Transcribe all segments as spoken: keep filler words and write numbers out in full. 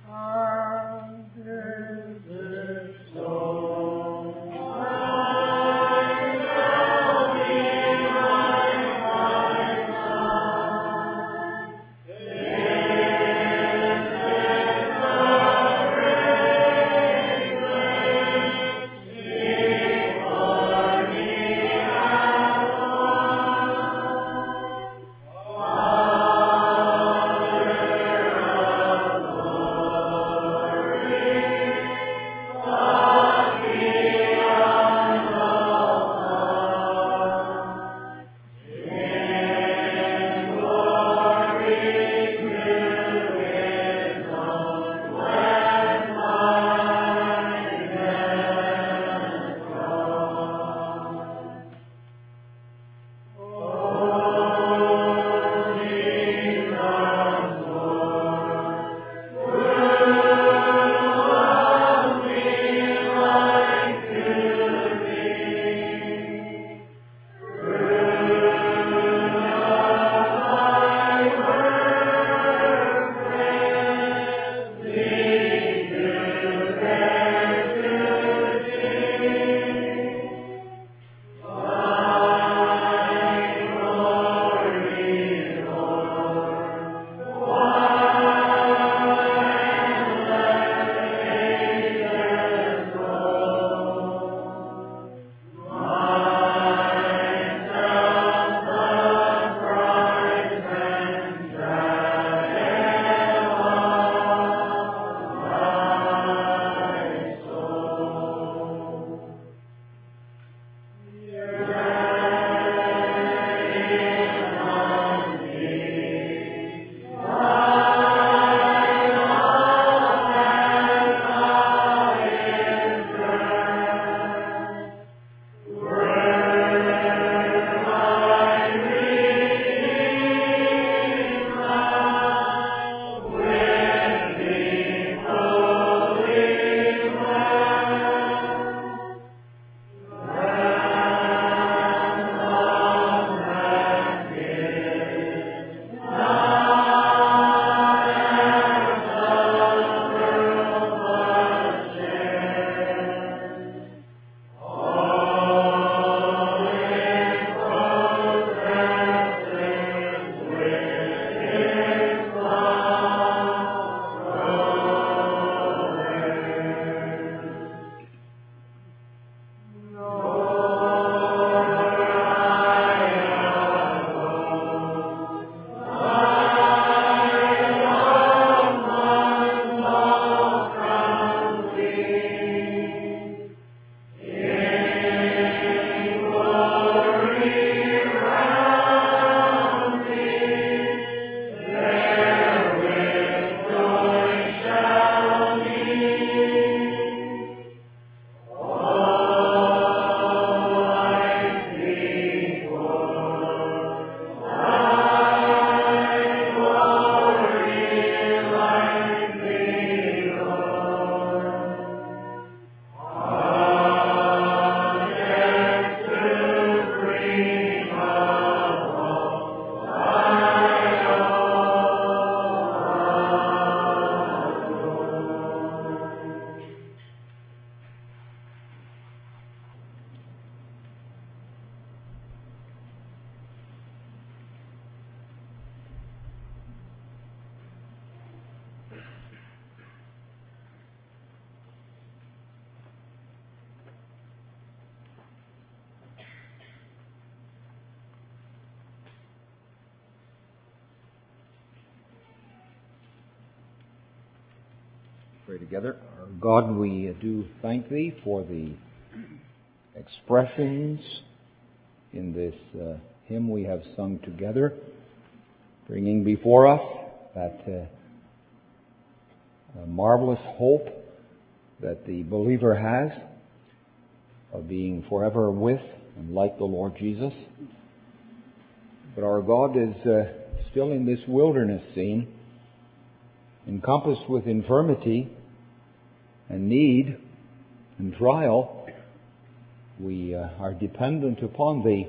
Pray together. God, we do thank Thee for the expressions in this uh, hymn we have sung together, bringing before us that uh, marvelous hope that the believer has of being forever with and like the Lord Jesus. But our God is uh, still in this wilderness scene, encompassed with infirmity and need and trial. We uh, are dependent upon Thee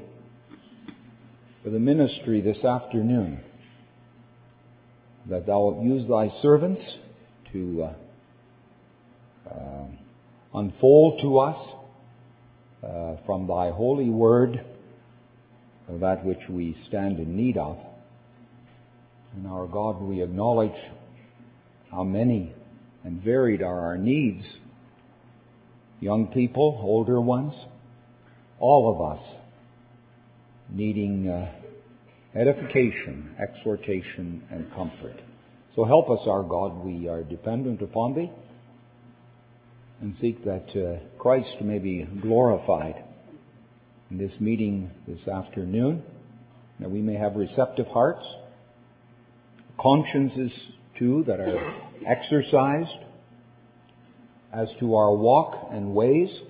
for the ministry this afternoon, that Thou use Thy servants to uh, uh, unfold to us uh, from thy holy word that which we stand in need of. And our God, we acknowledge how many and varied are our needs. Young people, older ones, all of us needing uh, edification, exhortation, and comfort. So help us, our God. We are dependent upon Thee and seek that uh, Christ may be glorified in this meeting this afternoon, that we may have receptive hearts, consciences too that are exercised as to our walk and ways,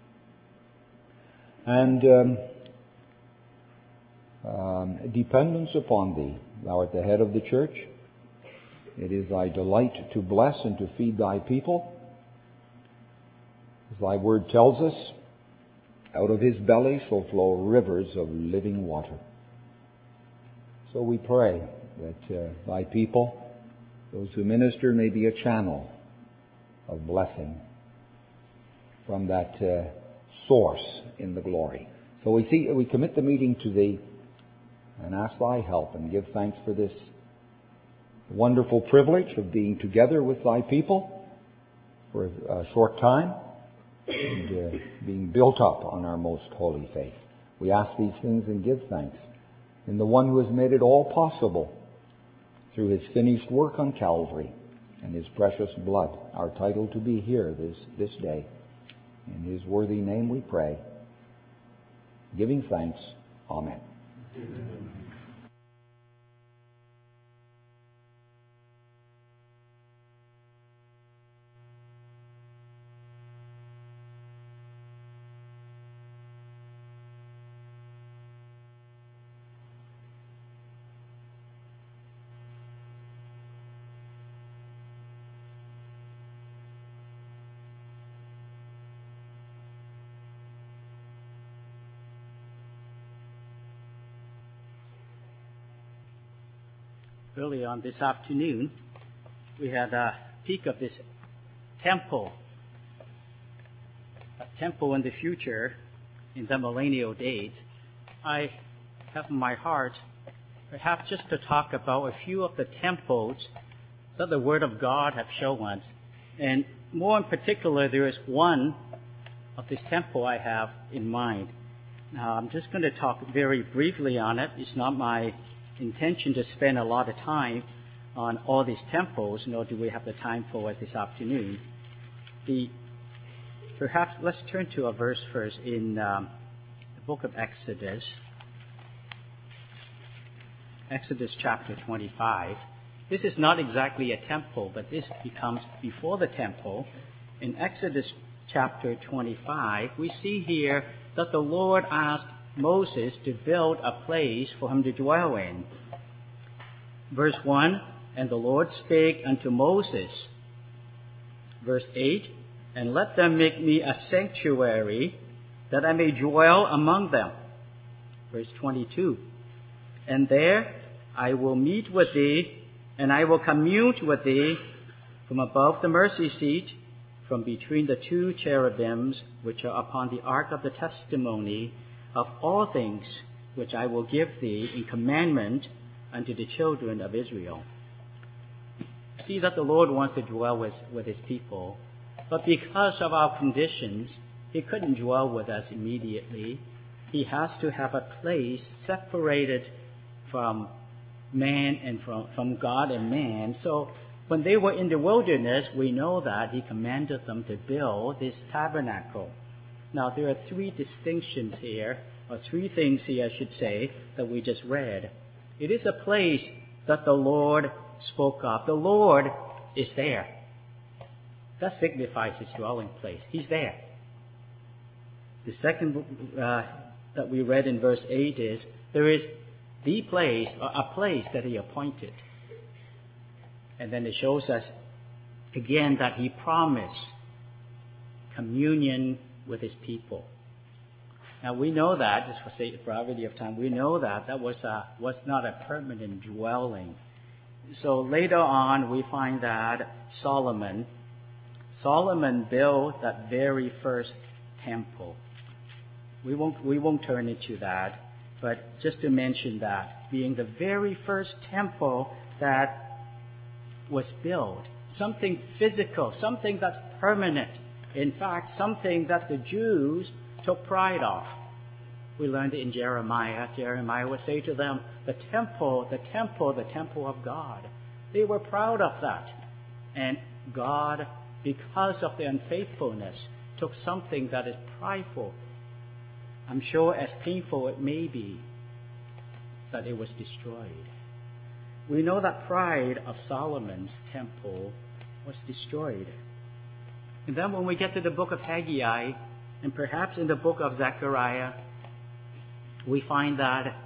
and um, um, dependence upon Thee. Thou art the head of the church. It is Thy delight to bless and to feed Thy people. As Thy word tells us, out of His belly shall flow rivers of living water. So we pray that uh, Thy people, those who minister, may be a channel of blessing from that uh, source in the glory. So we see, we commit the meeting to Thee and ask Thy help and give thanks for this wonderful privilege of being together with Thy people for a short time and uh, being built up on our most holy faith. We ask these things and give thanks in the one who has made it all possible through His finished work on Calvary and His precious blood, our title to be here this, this day. In His worthy name we pray, giving thanks. Amen. Amen. Early on this afternoon, we had a peek of this temple, a temple in the future, in the millennial days. I have in my heart perhaps just to talk about a few of the temples that the Word of God have shown us. And more in particular, there is one of this temple I have in mind. Now, I'm just going to talk very briefly on it. It's not my intention to spend a lot of time on all these temples, nor do we have the time for it this afternoon. The perhaps let's turn to a verse first in um, the book of Exodus, Exodus chapter twenty-five. This is not exactly a temple, but this becomes before the temple. In Exodus chapter twenty-five, we see here that the Lord asked Moses to build a place for him to dwell in. Verse one, and the Lord spake unto Moses. Verse eight, and let them make me a sanctuary, that I may dwell among them. Verse twenty-two, and there I will meet with thee, and I will commune with thee from above the mercy seat, from between the two cherubims which are upon the ark of the testimony, of all things which I will give thee in commandment unto the children of Israel. See that the Lord wants to dwell with, with His people, but because of our conditions, He couldn't dwell with us immediately. He has to have a place separated from man and from, from God and man. So when they were in the wilderness, we know that He commanded them to build this tabernacle. Now, there are three distinctions here, or three things here, I should say, that we just read. It is a place that the Lord spoke of. The Lord is there. That signifies His dwelling place. He's there. The second uh, that we read in verse eight is, there is the place, or a place that He appointed. And then it shows us again that He promised communion with His people. Now we know that, just for sake of brevity of time, we know that that was a, was not a permanent dwelling. so later on, we find that Solomon, Solomon built that very first temple. We won't, we won't turn into that, but just to mention that, being the very first temple that was built, something physical, something that's permanent. In fact, something that the Jews took pride of. We learned it in Jeremiah. Jeremiah would say to them, the temple, the temple, the temple of God. They were proud of that. And God, because of their unfaithfulness, took something that is prideful. I'm sure as painful it may be, that it was destroyed. We know that pride of Solomon's temple was destroyed. And then when we get to the book of Haggai, and perhaps in the book of Zechariah, we find that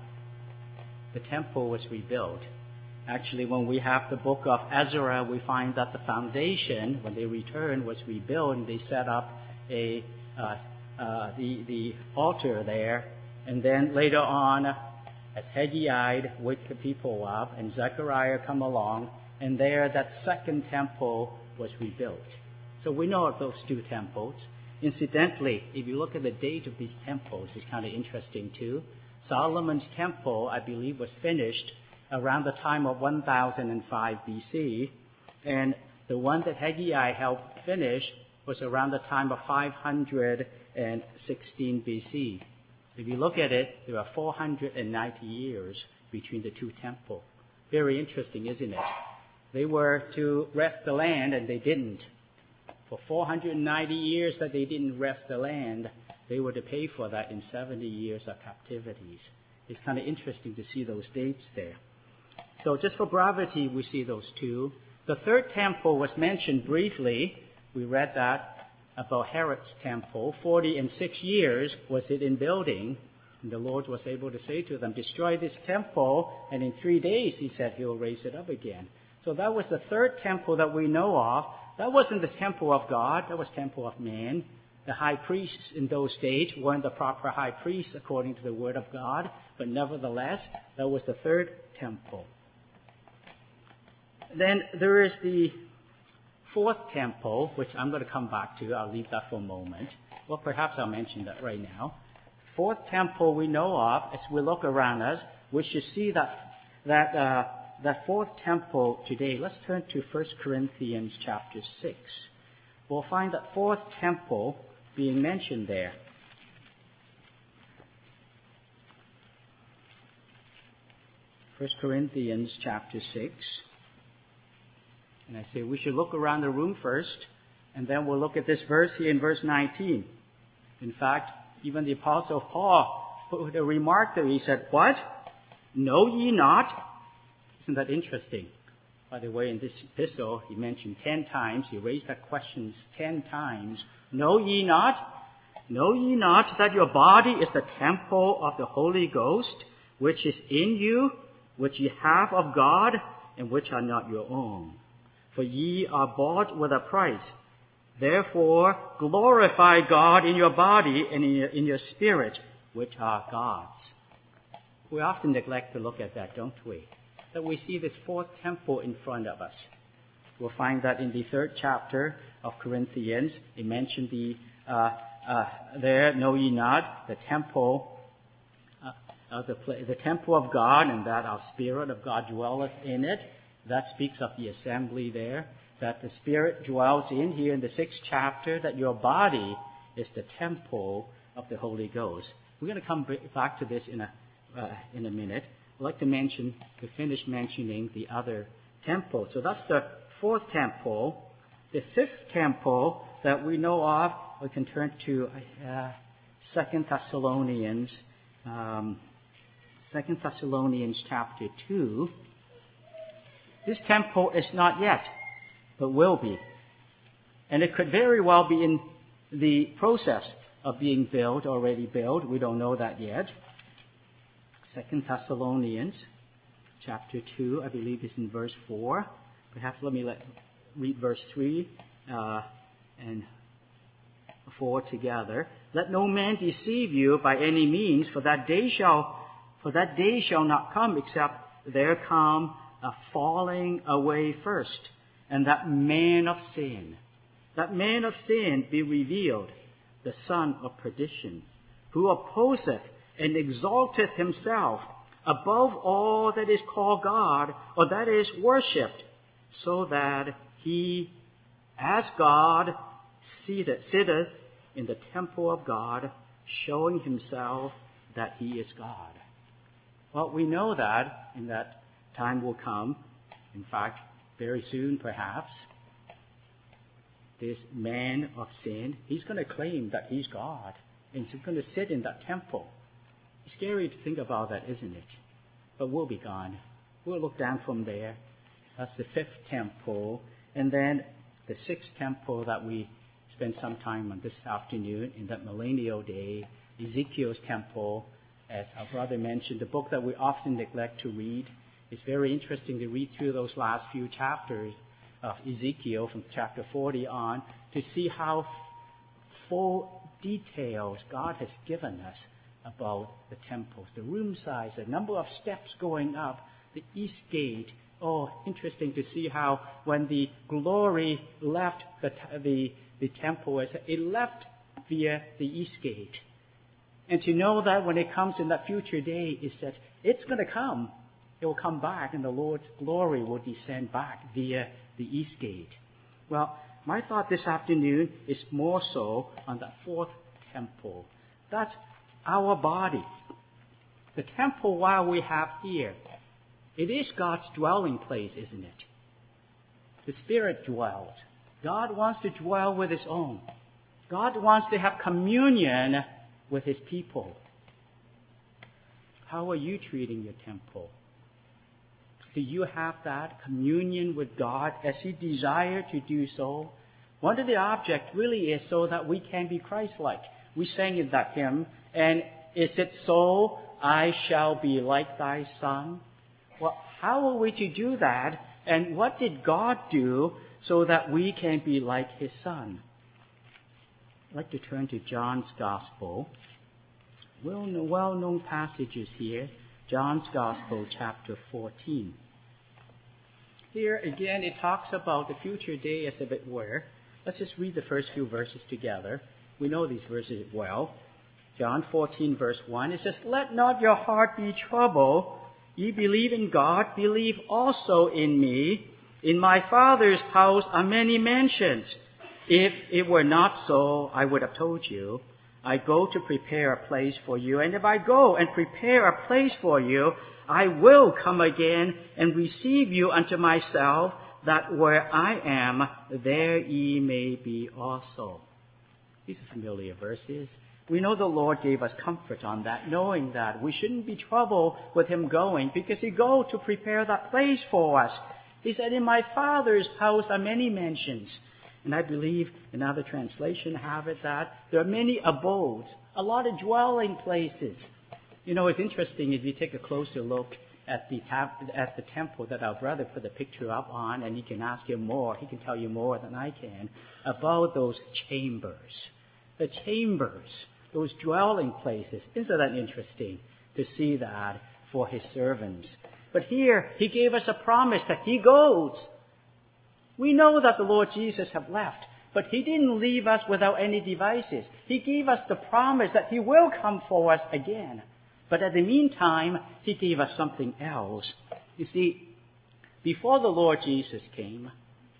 the temple was rebuilt. Actually, when we have the book of Ezra, we find that the foundation, when they returned, was rebuilt, and they set up a uh, uh, the the altar there. And then later on, as Haggai waked the people up, and Zechariah come along, and there that second temple was rebuilt. So we know of those two temples. Incidentally, if you look at the date of these temples, it's kind of interesting too. Solomon's temple, I believe, was finished around the time of one thousand five B C, and the one that Haggai helped finish was around the time of five hundred sixteen B C. If you look at it, there are four hundred ninety years between the two temples. Very interesting, isn't it? They were to rest the land, and they didn't. For four hundred ninety years that they didn't rest the land, they were to pay for that in seventy years of captivities. It's kind of interesting to see those dates there. So just for brevity, we see those two. The third temple was mentioned briefly. We read that about Herod's temple. Forty and six years was it in building. And the Lord was able to say to them, destroy this temple, and in three days, he said, he will raise it up again. So that was the third temple that we know of. That wasn't the temple of God. That was temple of man. The high priests in those days weren't the proper high priests according to the word of God. But nevertheless, that was the third temple. Then there is the fourth temple, which I'm going to come back to. I'll leave that for a moment. Well, perhaps I'll mention that right now. Fourth temple we know of, as we look around us, we should see that that uh, that fourth temple today. Let's turn to First Corinthians chapter six. We'll find that fourth temple being mentioned there. First Corinthians chapter six. And I say we should look around the room first, and then we'll look at this verse here in verse nineteen. In fact, even the Apostle Paul put a remark there. He said, what? Know ye not? Isn't that interesting? By the way, in this epistle, he mentioned ten times. He raised that question ten times. Know ye not? Know ye not that your body is the temple of the Holy Ghost, which is in you, which ye have of God, and which are not your own? For ye are bought with a price. Therefore, glorify God in your body and in your, in your spirit, which are God's. We often neglect to look at that, don't we? That we see this fourth temple in front of us. We'll find that in the third chapter of Corinthians, it mentioned the uh, uh, there, know ye not, the temple, uh, uh, the, the temple of God, and that our Spirit of God dwelleth in it. That speaks of the assembly there, that the Spirit dwells in here in the sixth chapter, that your body is the temple of the Holy Ghost. We're going to come back to this in a uh, in a minute. I'd like to mention, to finish mentioning the other temple. So that's the fourth temple. The fifth temple that we know of, we can turn to uh, Second Thessalonians, um, Second Thessalonians chapter two. This temple is not yet, but will be. And it could very well be in the process of being built, already built. We don't know that yet. Second Thessalonians chapter two, I believe is in verse four. Perhaps let me let, read verse three uh, and four together. Let no man deceive you by any means, for that day shall, for that day shall not come except there come uh, falling away first, and that man of sin, that man of sin be revealed, the son of perdition, who opposeth and exalteth himself above all that is called God, or that is worshipped, so that he, as God, sitteth, sitteth in the temple of God, showing himself that he is God. Well, we know that, and that time will come, in fact, very soon perhaps, this man of sin, he's going to claim that he's God, and he's going to sit in that temple. It's scary to think about that, isn't it? But we'll be gone. We'll look down from there. That's the fifth temple. And then the sixth temple that we spend some time on this afternoon in that millennial day, Ezekiel's temple. As our brother mentioned, the book that we often neglect to read. It's very interesting to read through those last few chapters of Ezekiel from chapter forty on to see how full details God has given us about the temples, the room size, the number of steps going up, the east gate. Oh, interesting to see how when the glory left the, the, the temple, it left via the east gate. And to know that when it comes in that future day is that it's going to come. It will come back and the Lord's glory will descend back via the east gate. Well, my thought this afternoon is more so on that fourth temple. That's our body. The temple while we have here, it is God's dwelling place, isn't it? The Spirit dwells. God wants to dwell with His own. God wants to have communion with His people. How are you treating your temple? Do you have that communion with God as He desired to do so? One of the objects really is so that we can be Christ-like. We sang in that hymn, and is it so, I shall be like thy Son? Well, how are we to do that? And what did God do so that we can be like His Son? I'd like to turn to John's Gospel. Well-known passages here. John's Gospel, chapter fourteen. Here, again, it talks about the future day as if it were. Let's just read the first few verses together. We know these verses well. John fourteen, verse one, it says, Let not your heart be troubled. Ye believe in God, believe also in me. In my Father's house are many mansions. If it were not so, I would have told you. I go to prepare a place for you, and if I go and prepare a place for you, I will come again and receive you unto myself, that where I am, there ye may be also. These are familiar verses. We know the Lord gave us comfort on that, knowing that we shouldn't be troubled with Him going, because He go to prepare that place for us. He said, in my Father's house are many mansions. And I believe another translation have it that there are many abodes, a lot of dwelling places. You know, it's interesting if you take a closer look at the tab- at the temple that our brother put the picture up on, and you can ask him more. He can tell you more than I can about those chambers. The chambers, those dwelling places. Isn't that interesting to see that for His servants? But here, He gave us a promise that He goes. We know that the Lord Jesus have left, but He didn't leave us without any devices. He gave us the promise that He will come for us again. But at the meantime, He gave us something else. You see, before the Lord Jesus came,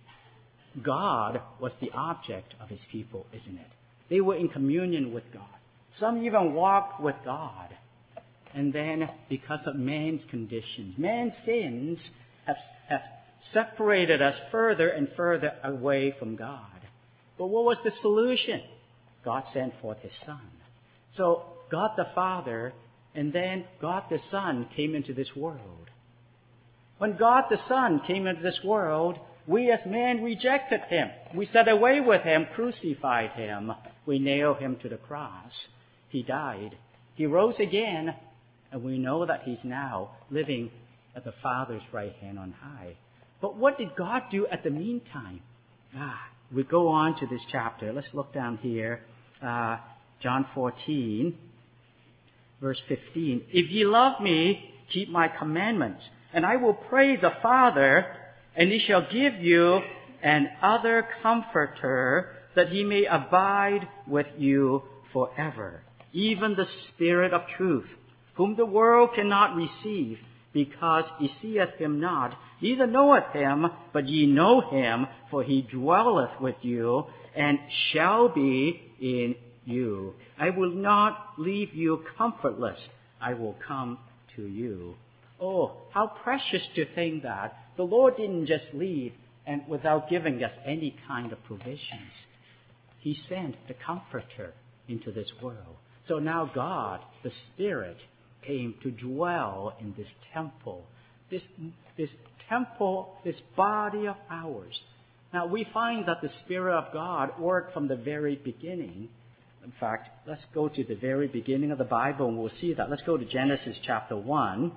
God was the object of His people, isn't it? They were in communion with God. Some even walked with God. And then, because of man's conditions, man's sins have, have separated us further and further away from God. But what was the solution? God sent forth His Son. So God the Father and then God the Son came into this world. When God the Son came into this world, we as men rejected Him. We set away with Him, crucified Him. We nailed Him to the cross. He died. He rose again, and we know that He's now living at the Father's right hand on high. But what did God do at the meantime? Ah, we go on to this chapter. Let's look down here. Uh, John fourteen, verse fifteen. If ye love me, keep my commandments. And I will pray the Father, and he shall give you an other Comforter, that he may abide with you forever, even the Spirit of truth, whom the world cannot receive, because he seeth him not, neither knoweth him, but ye know him, for he dwelleth with you, and shall be in you. I will not leave you comfortless. I will come to you. Oh, how precious to think that the Lord didn't just leave and without giving us any kind of provisions. He sent the Comforter into this world. So now God, the Spirit, came to dwell in this temple, this, this temple, this body of ours. Now we find that the Spirit of God worked from the very beginning. In fact, let's go to the very beginning of the Bible and we'll see that. Let's go to Genesis chapter one.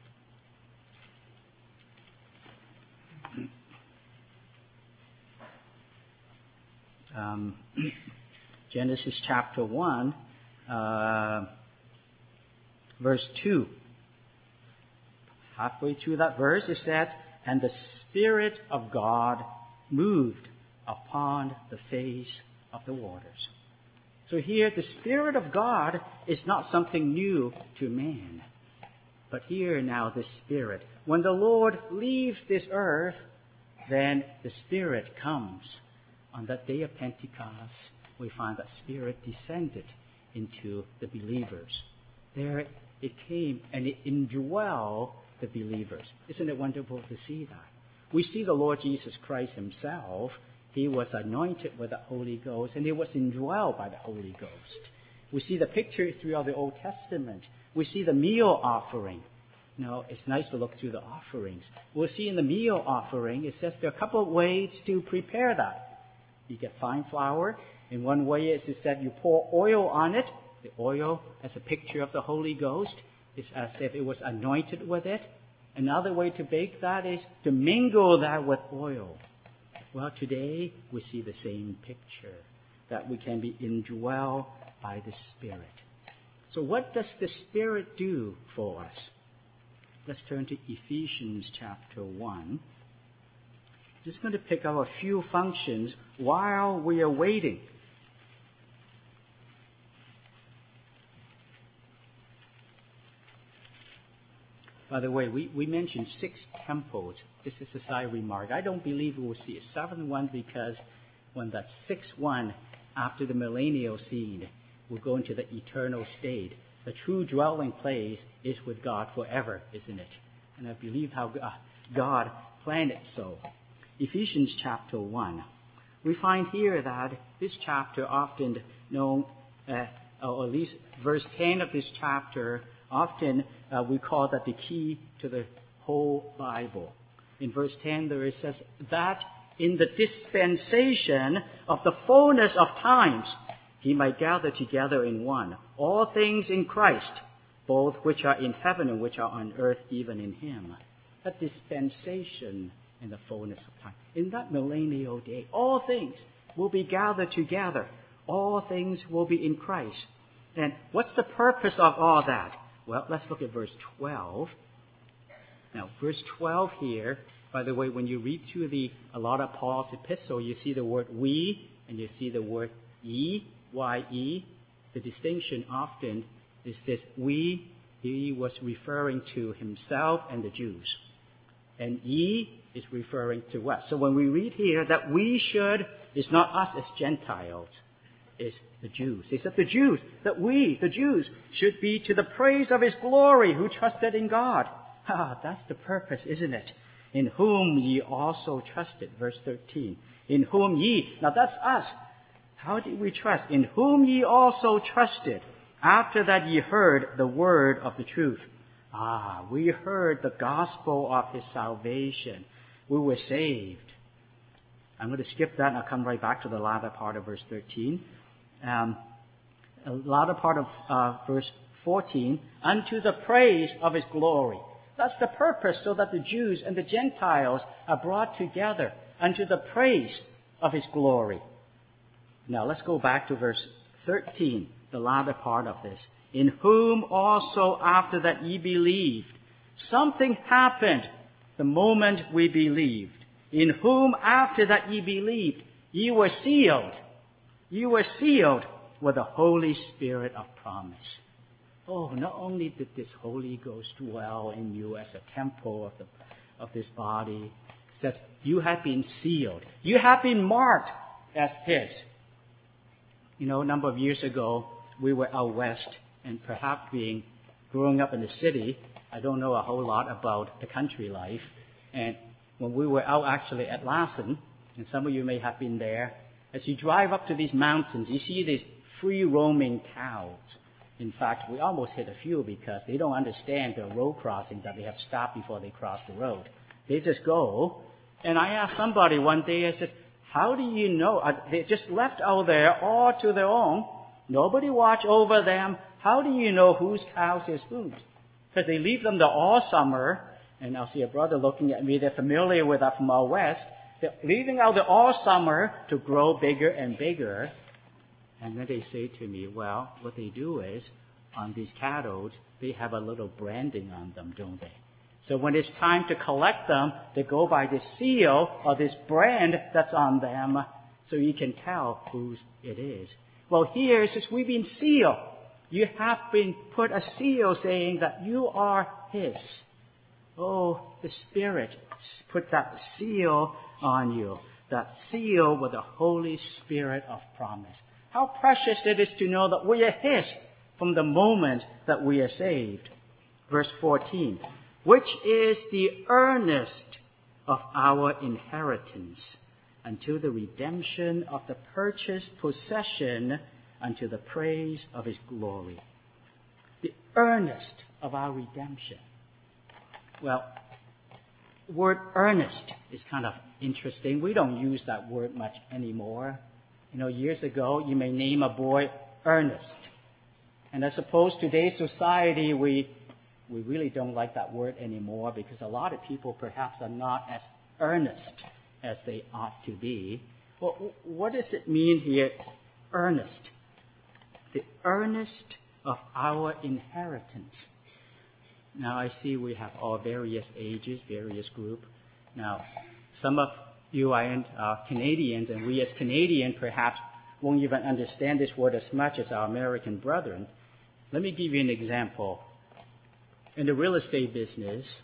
Um, Genesis chapter one, uh, verse two. Halfway through that verse, it says, and the Spirit of God moved upon the face of the waters. So here, the Spirit of God is not something new to man. But here now, the Spirit. When the Lord leaves this earth, then the Spirit comes. On that day of Pentecost, we find that Spirit descended into the believers. There it came and it indwelled the believers. Isn't it wonderful to see that? We see the Lord Jesus Christ himself. He was anointed with the Holy Ghost and he was indwelled by the Holy Ghost. We see the picture throughout the Old Testament. We see the meal offering. You know, it's nice to look through the offerings. We'll see in the meal offering, it says there are a couple of ways to prepare that. You get fine flour. In one way, it said you pour oil on it. The oil as a picture of the Holy Ghost. It's as if it was anointed with it. Another way to bake that is to mingle that with oil. Well, today we see the same picture, that we can be indwelled by the Spirit. So what does the Spirit do for us? Let's turn to Ephesians chapter one. Just going to pick up a few functions while we are waiting. By the way, we, we mentioned six temples. This is a side remark. I don't believe we will see a seventh one because when that sixth one, after the millennial scene, will go into the eternal state. The true dwelling place is with God forever, isn't it? And I believe how God planned it so. Ephesians chapter one. We find here that this chapter often known, uh, or at least verse ten of this chapter, often uh, we call that the key to the whole Bible. In verse ten there it says, that in the dispensation of the fullness of times, he might gather together in one all things in Christ, both which are in heaven and which are on earth, even in him. That dispensation in the fullness of time. In that millennial day, all things will be gathered together. All things will be in Christ. And what's the purpose of all that? Well, let's look at verse twelve. Now, verse twelve here, by the way, when you read through the a lot of Paul's epistle, you see the word we and you see the word ye, Y-E. The distinction often is this we, he was referring to himself and the Jews. And ye is referring to us. So when we read here that we should, it's not us as Gentiles, it's the Jews. He said the Jews, that we, the Jews, should be to the praise of his glory who trusted in God. Ah, that's the purpose, isn't it? In whom ye also trusted, verse thirteen. In whom ye, now that's us. How did we trust? In whom ye also trusted, after that ye heard the word of the truth. Ah, we heard the gospel of his salvation. We were saved. I'm going to skip that and I'll come right back to the latter part of verse thirteen. Um, the latter part of uh, verse fourteen, unto the praise of his glory. That's the purpose, so that the Jews and the Gentiles are brought together unto the praise of his glory. Now let's go back to verse thirteen, the latter part of this. In whom also after that ye believed, Something happened the moment we believed, in whom after that ye believed, ye were sealed. You were sealed with the Holy Spirit of promise. Oh, not only did this Holy Ghost dwell in you as a temple of the of this body, it says you have been sealed. You have been marked as His. You know, a number of years ago, we were out west, and perhaps being growing up in the city, I don't know a whole lot about the country life. And when we were out actually at Lassen, and some of you may have been there, as you drive up to these mountains, you see these free roaming cows. In fact, we almost hit a few because they don't understand the road crossing that they have to stop before they cross the road. They just go. And I asked somebody one day, I said, how do you know? They just left out there all to their own. Nobody watch over them. How do you know whose cows is whose? Because they leave them there all summer. And I'll see a brother looking at me. They're familiar with that from out west. They're leaving out there all summer to grow bigger and bigger. And then they say to me, well, what they do is, on these cattle, they have a little branding on them, don't they? So when it's time to collect them, they go by this seal or this brand that's on them, so you can tell whose it is. Well, here it says, we've been sealed. You have been put a seal saying that you are His. Oh, the Spirit put that seal on you. That seal with the Holy Spirit of promise. How precious it is to know that we are His from the moment that we are saved. Verse fourteen, which is the earnest of our inheritance until the redemption of the purchased possession unto the praise of His glory. The earnest of our redemption. Well, the word earnest is kind of interesting. We don't use that word much anymore. You know, years ago, you may name a boy Ernest. And I suppose today's society, we we really don't like that word anymore because a lot of people perhaps are not as earnest as they ought to be. Well, what does it mean here, earnest? The earnest of our inheritance. Now, I see we have all various ages, various group. Now, some of you are uh, Canadians, and we as Canadians perhaps won't even understand this word as much as our American brethren. Let me give you an example. In the real estate business,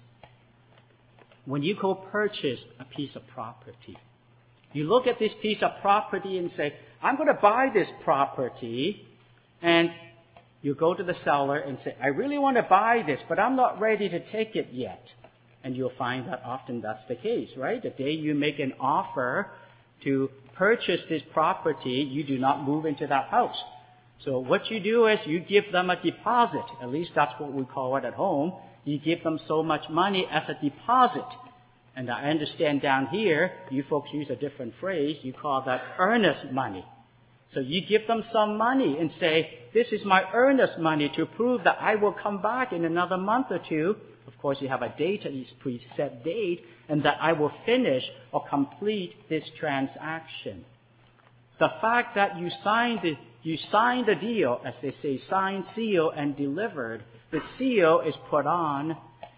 when you go purchase a piece of property, you look at this piece of property and say, I'm going to buy this property, and you go to the seller and say, I really want to buy this, but I'm not ready to take it yet. And you'll find that often that's the case, right? The day you make an offer to purchase this property, you do not move into that house. So what you do is you give them a deposit. At least that's what we call it at home. You give them so much money as a deposit. And I understand down here, you folks use a different phrase. You call that earnest money. So you give them some money and say, this is my earnest money to prove that I will come back in another month or two. Of course, you have a date, a preset date, and that I will finish or complete this transaction. The fact that you signed the, you signed the deal, as they say, signed, seal, and delivered, the seal is put on,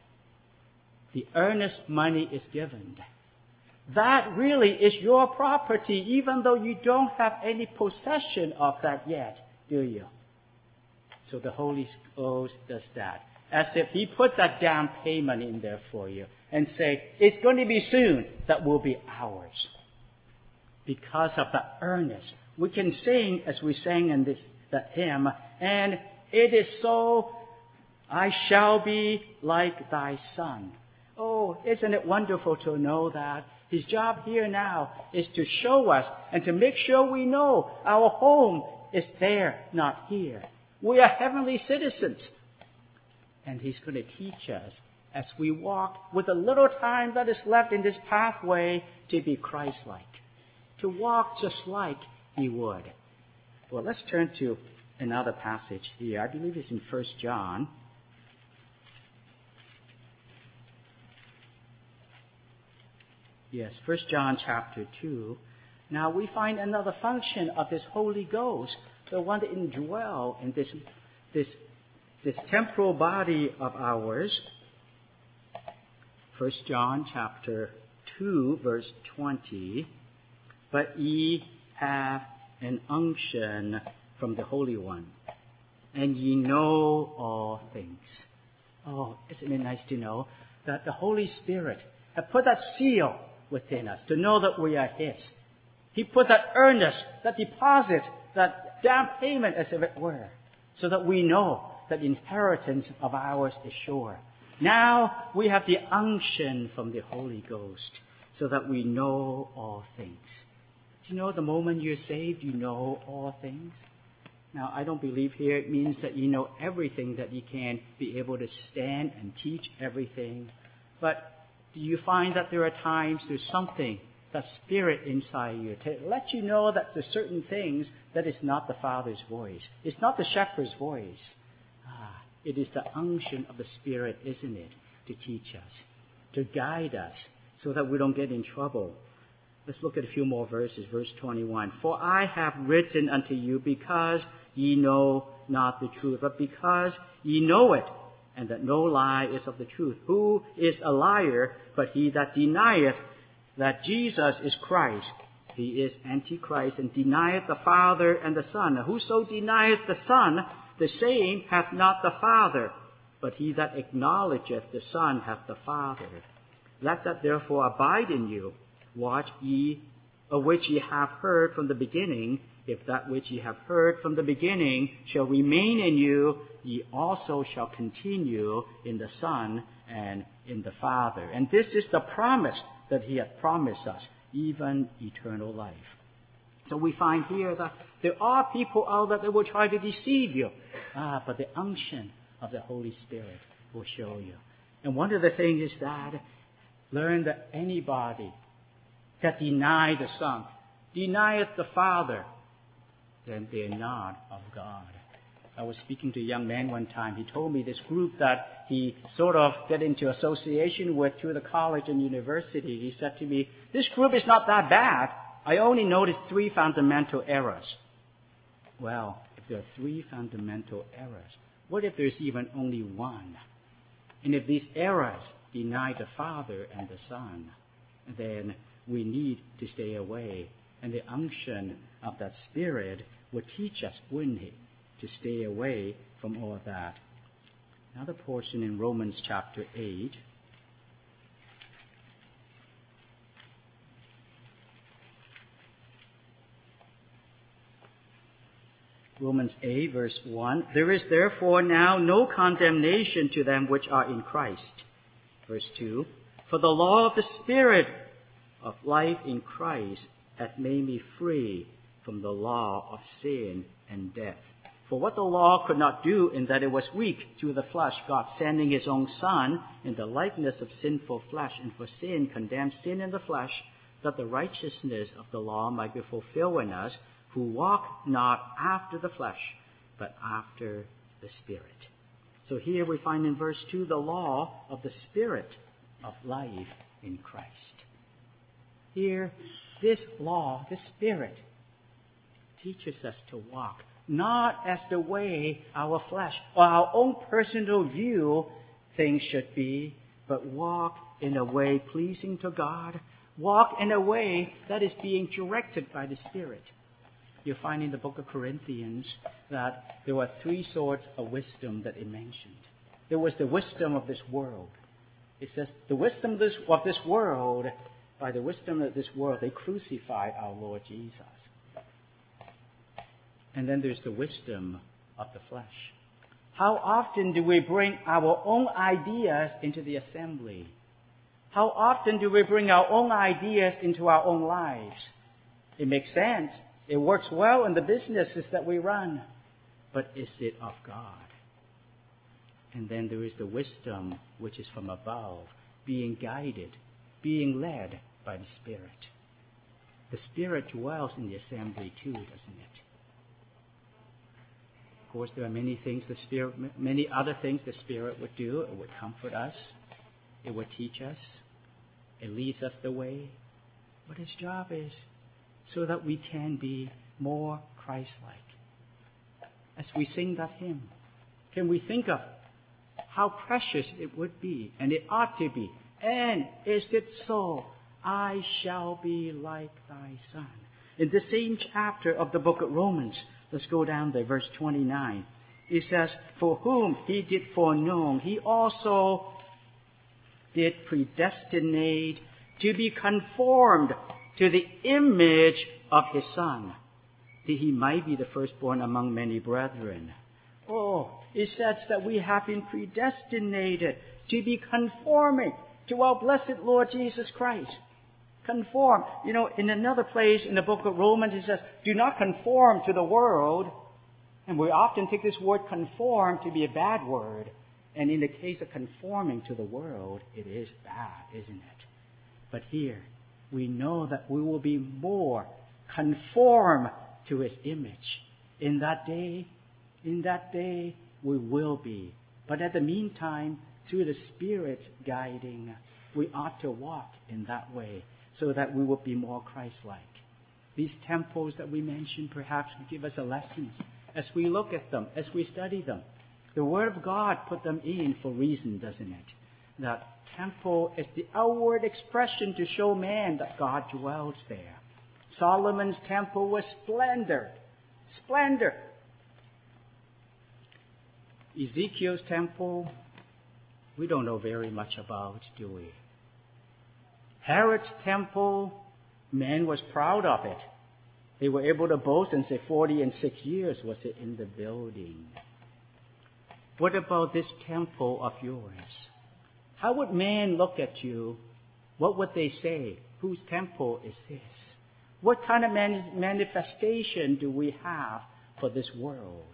the earnest money is given. That really is your property, even though you don't have any possession of that yet, do you? So the Holy Ghost does that. As if He put that down payment in there for you and say, it's going to be soon that will be ours. Because of the earnest. We can sing as we sang in this that hymn, and it is so, I shall be like thy Son. Oh, isn't it wonderful to know that? His job here now is to show us and to make sure we know our home is there, not here. We are heavenly citizens. And He's going to teach us as we walk with the little time that is left in this pathway to be Christ-like. To walk just like He would. Well, let's turn to another passage here. I believe it's in First John. Yes, First John chapter two. Now we find another function of this Holy Ghost, the one that indwell in this, this, this temporal body of ours. First John chapter two, verse twenty. But ye have an unction from the Holy One, and ye know all things. Oh, isn't it nice to know that the Holy Spirit has put that seal within us to know that we are His. He put that earnest, that deposit, that down payment, as if it were, so that we know that the inheritance of ours is sure. Now we have the unction from the Holy Ghost, so that we know all things. Do you know the moment you're saved, you know all things? Now, I don't believe here it means that you know everything, that you can be able to stand and teach everything. But do you find that there are times there's something, that spirit inside you, to let you know that there's certain things that is not the Father's voice. It's not the shepherd's voice. Ah, it is the unction of the Spirit, isn't it, to teach us, to guide us, so that we don't get in trouble. Let's look at a few more verses. Verse twenty-one. For I have written unto you because ye know not the truth, but because ye know it, and that no lie is of the truth. Who is a liar but he that denieth that Jesus is Christ? He is Antichrist, and denieth the Father and the Son. Whoso denieth the Son, the same hath not the Father, but he that acknowledgeth the Son hath the Father. Let that therefore abide in you. Watch ye, of which ye have heard from the beginning. If that which ye have heard from the beginning shall remain in you, ye also shall continue in the Son and in the Father. And this is the promise that He hath promised us, even eternal life. So we find here that there are people out there that will try to deceive you. Ah, but the unction of the Holy Spirit will show you. And one of the things is that learn that anybody that deny the Son, denieth the Father, then they are not of God. I was speaking to a young man one time. He told me this group that he sort of got into association with through the college and university. He said to me, this group is not that bad. I only noticed three fundamental errors. Well, if there are three fundamental errors, what if there's even only one? And if these errors deny the Father and the Son, then we need to stay away. And the unction of that Spirit would teach us, wouldn't it, to stay away from all that. Another portion in Romans chapter eight. Romans eight, verse one. There is therefore now no condemnation to them which are in Christ. Verse two. For the law of the Spirit of life in Christ hath made me free from the law of sin and death. For what the law could not do, in that it was weak through the flesh, God sending His own Son in the likeness of sinful flesh, and for sin condemned sin in the flesh, that the righteousness of the law might be fulfilled in us, who walk not after the flesh, but after the Spirit. So here we find in verse two the law of the Spirit of life in Christ. Here, this law, this Spirit, teaches us to walk not as the way our flesh or our own personal view things should be, but walk in a way pleasing to God, walk in a way that is being directed by the Spirit. You find in the book of Corinthians that there were three sorts of wisdom that it mentioned. There was the wisdom of this world. It says, the wisdom of this, of this world, by the wisdom of this world, they crucified our Lord Jesus. And then there's the wisdom of the flesh. How often do we bring our own ideas into the assembly? How often do we bring our own ideas into our own lives? It makes sense. It works well in the businesses that we run. But is it of God? And then there is the wisdom which is from above, being guided, being led by the Spirit. The Spirit dwells in the assembly too, doesn't it? Of course, there are many things the Spirit, many other things the Spirit would do. It would comfort us. It would teach us. It leads us the way. But His job is so that we can be more Christ-like. As we sing that hymn, can we think of how precious it would be, and it ought to be, And is it so? I shall be like thy Son. In the same chapter of the book of Romans, let's go down there, verse twenty-nine. It says, for whom he did foreknow, he also did predestinate to be conformed to the image of his Son, that he might be the firstborn among many brethren. Oh, it says that we have been predestinated to be conforming to our blessed Lord Jesus Christ. Conform. You know, in another place in the book of Romans, it says, do not conform to the world. And we often take this word conform to be a bad word. And in the case of conforming to the world, it is bad, isn't it? But here, we know that we will be more conform to his image. In that day, in that day, we will be. But at the meantime, through the Spirit's guiding, we ought to walk in that way so that we will be more Christ-like. These temples that we mentioned perhaps will give us a lesson as we look at them, as we study them. The Word of God put them in for reason, doesn't it? That temple is the outward expression to show man that God dwells there. Solomon's temple was splendor. Splendor. Ezekiel's temple, we don't know very much about, do we? Herod's temple, man was proud of it. They were able to boast and say forty and six years was it in the building. What about this temple of yours? How would man look at you? What would they say? Whose temple is this? What kind of man- manifestation do we have for this world?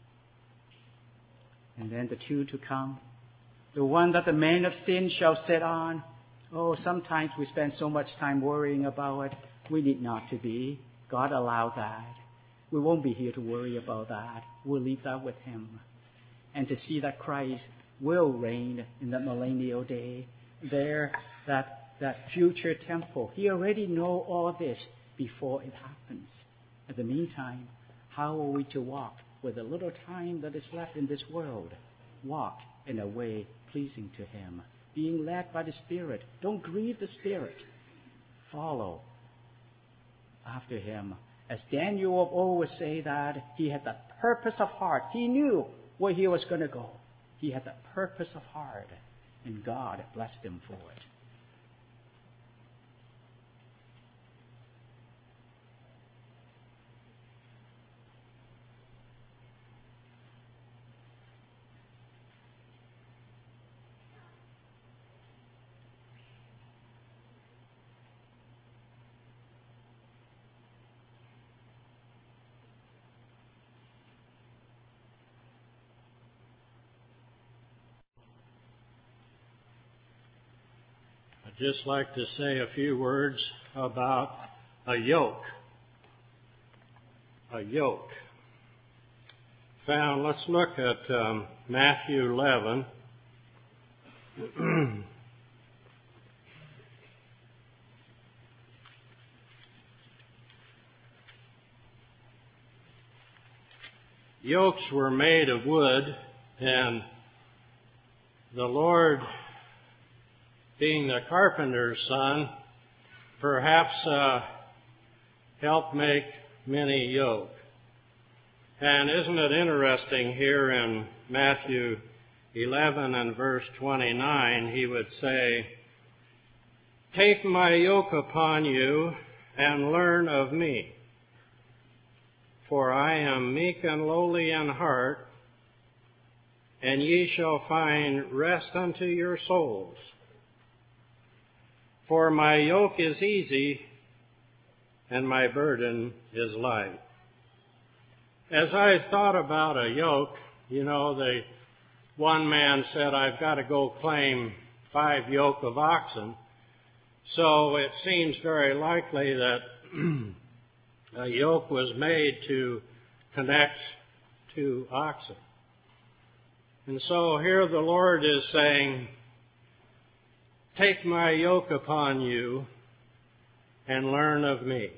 And then the two to come. The one that the man of sin shall sit on. Oh, sometimes we spend so much time worrying about it. We need not to be. God allowed that. We won't be here to worry about that. We'll leave that with him. And to see that Christ will reign in that millennial day. There, that, that future temple. He already knows all this before it happens. In the meantime, how are we to walk with the little time that is left in this world? Walk in a way pleasing to him, being led by the Spirit. Don't grieve the Spirit. Follow after him. As Daniel of old would say that he had the purpose of heart. He knew where he was going to go. He had the purpose of heart, and God blessed him for it. I'd just like to say a few words about a yoke. A yoke. Found, let's look at um, Matthew eleven. Yokes were made of wood, and the Lord, being the carpenter's son, perhaps uh, helped make many yoke. And isn't it interesting here in Matthew eleven and verse twenty-nine, he would say, "Take my yoke upon you and learn of me, for I am meek and lowly in heart, and ye shall find rest unto your souls. For my yoke is easy, and my burden is light." As I thought about a yoke, you know, the one man said, "I've got to go claim five yoke of oxen." So it seems very likely that a yoke was made to connect two oxen. And so here the Lord is saying, "Take my yoke upon you and learn of me."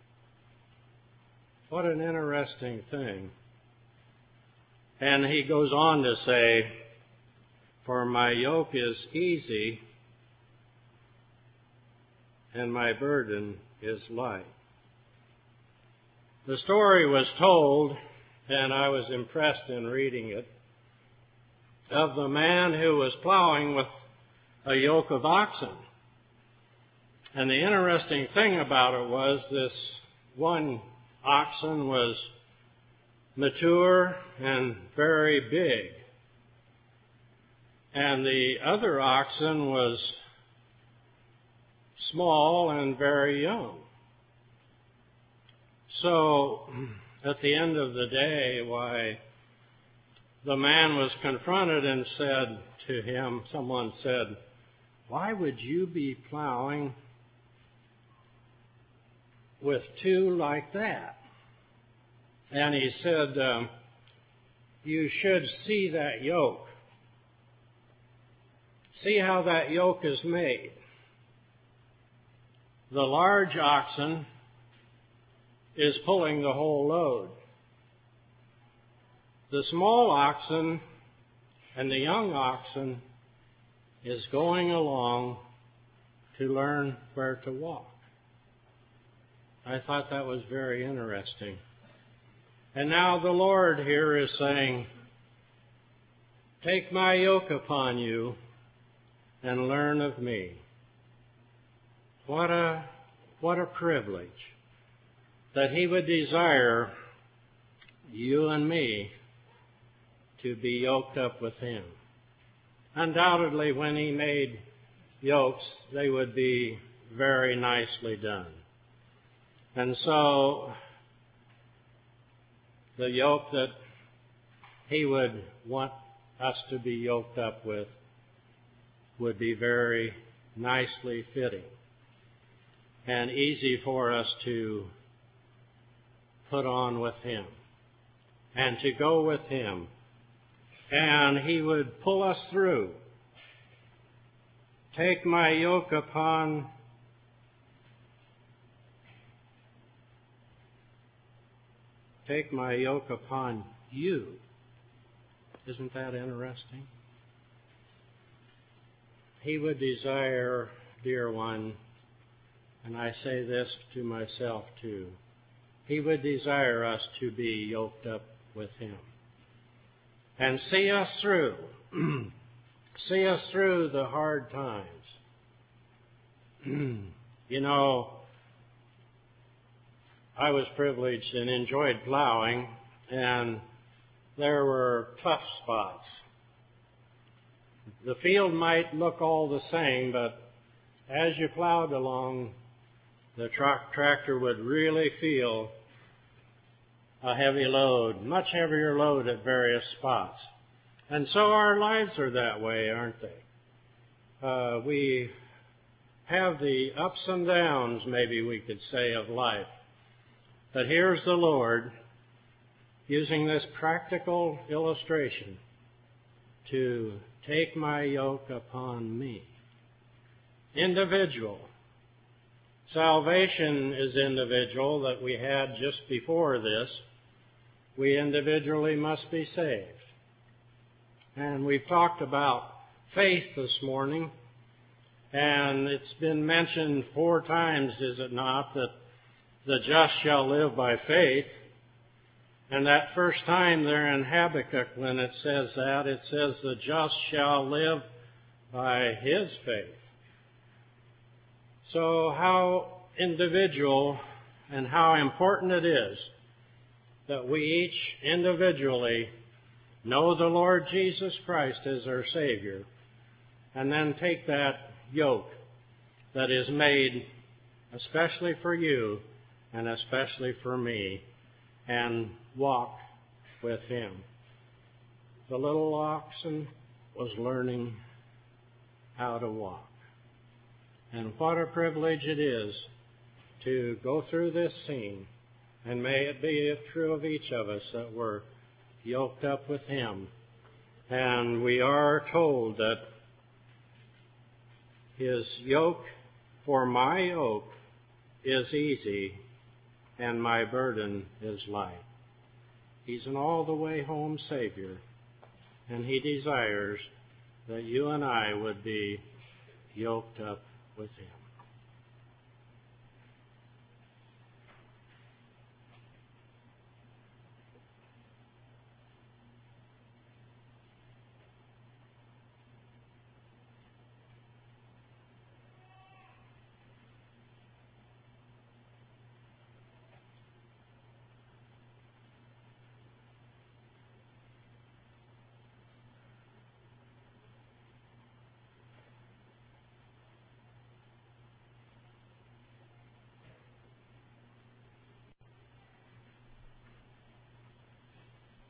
What an interesting thing. And he goes on to say, "For my yoke is easy and my burden is light. The story was told, and I was impressed in reading it, of the man who was plowing with a yoke of oxen. And the interesting thing about it was this one oxen was mature and very big, and the other oxen was small and very young. So, at the end of the day, why, the man was confronted and said to him, someone said, "Why would you be plowing with two like that?" And he said, um, "You should see that yoke. See how that yoke is made. The large oxen is pulling the whole load. The small oxen and the young oxen is going along to learn where to walk." I thought that was very interesting. And now the Lord here is saying, "Take my yoke upon you and learn of me." What a, what a privilege that He would desire you and me to be yoked up with Him. Undoubtedly, when He made yokes, they would be very nicely done. And so, the yoke that He would want us to be yoked up with would be very nicely fitting and easy for us to put on with Him and to go with Him. And He would pull us through. Take my yoke upon Take my yoke upon you. Isn't that interesting? He would desire, dear one, and I say this to myself too, He would desire us to be yoked up with Him and see us through, see us through the hard times. You know, I was privileged and enjoyed plowing, and there were tough spots. The field might look all the same, but as you plowed along, the tra- tractor would really feel a heavy load, much heavier load at various spots. And so our lives are that way, aren't they? Uh, we have the ups and downs, maybe we could say, of life. But here's the Lord using this practical illustration to take my yoke upon me. Individual. Salvation is individual that we had just before this. We individually must be saved. And we've talked about faith this morning, and it's been mentioned four times, is it not, that the just shall live by faith. And that first time there in Habakkuk, when it says that, it says the just shall live by his faith. So how individual and how important it is that we each individually know the Lord Jesus Christ as our Savior, and then take that yoke that is made especially for you and especially for me, and walk with Him. The little oxen was learning how to walk. And what a privilege it is to go through this scene, and may it be true of each of us that we're yoked up with Him. And we are told that His yoke, for my yoke, is easy, and my burden is light. He's an all-the-way home Savior, and He desires that you and I would be yoked up with Him.